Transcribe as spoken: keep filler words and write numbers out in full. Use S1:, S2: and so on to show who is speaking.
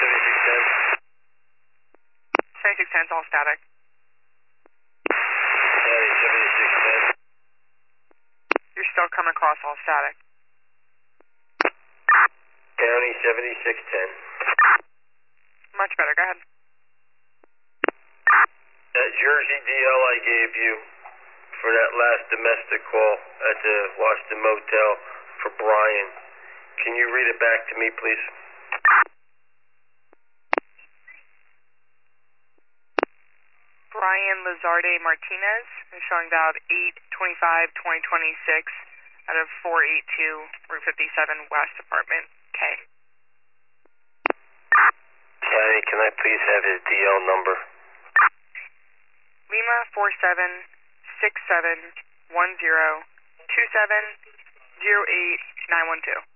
S1: seventy-six ten.
S2: seventy-six ten is all static.
S1: County seventy-six ten.
S2: You're still coming across all static.
S1: County seventy-six ten.
S2: Much better, go ahead.
S1: That Jersey D L I gave you for that last domestic call at the Washington Motel for Brian, can you read it back to me, please?
S2: Brian Lizarde Martinez is showing valid eight twenty-five twenty twenty-six out of four eighty-two Route fifty-seven West Apartment K.
S1: County, can I please have his D L number?
S2: Lima four seven six seven one zero two seven zero eight nine one two.